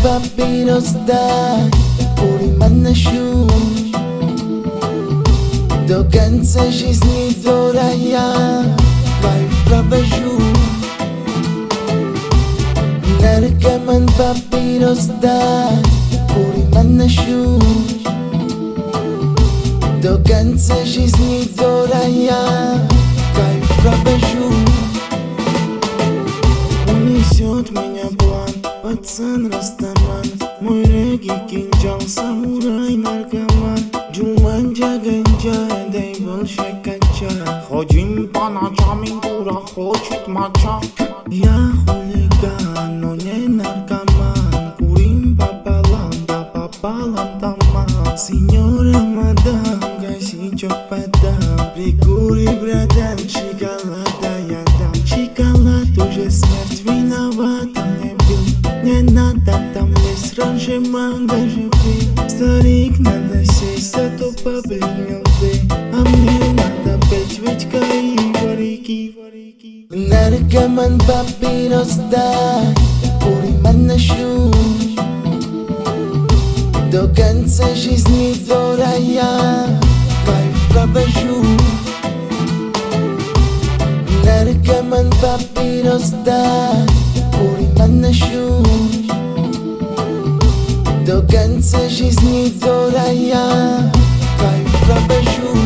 papíros daj, kuriman na šum. Do konce жизни do raja, tvoj provežu. Narkoman papíros daj, kuriman na šum. Do konce жизни do raja, tvoj provežu. Унесет меня план, пацан Растаман, мой регги кинжал, самурай наркоман. Джуманджа ганджа, дай больше кача. Ходим по ночам, и дура хочет моча. Я хулиган, но не наркоман. Курим пополам, да пополам таман. Сеньора мадам, гасичок подам. Прикури, братан, шоколада я дам. Шоколад уже смерть виновата, не бил. Не надо там есть раньше манго живи. Старик, надо сесть, а то побледнел ты. А мне надо петь, ведь каи варики. Наркоман papíros daj, kuriman na šum. Do konce жизни do raja, tvoj provežu. Narkoman papíros daj, kuriman na šum. Do konce жизни do raja, tvoj provežu.